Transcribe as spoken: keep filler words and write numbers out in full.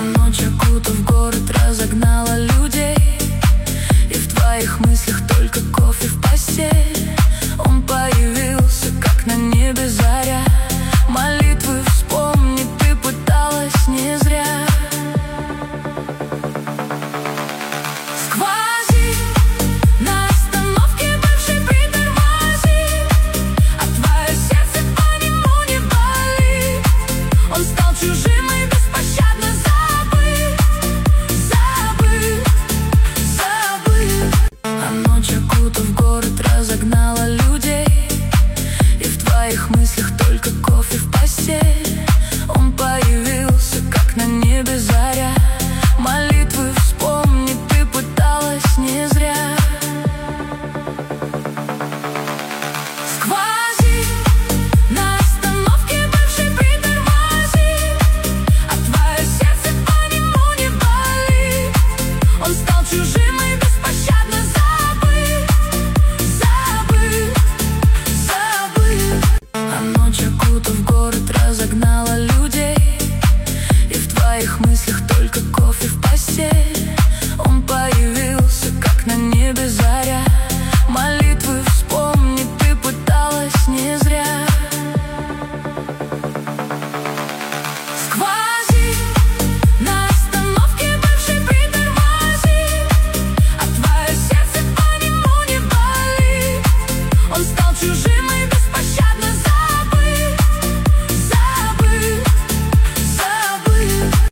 ночь, окутав город, разогнала людей, и в твоих мыслях только кофе в постель. Он появился, как на небе заря. Молитвы вспомни, ты пыталась не зря. Сквозит на остановке бывший притормозит, а твое сердце по нему не болит. Он стал чужим и беспощадно забыт, забыт, забыт. А ночь, окутав город, разогнала людей, и в твоих мыслях только кофе в постель. Он появился, как на небе заря. Молитвы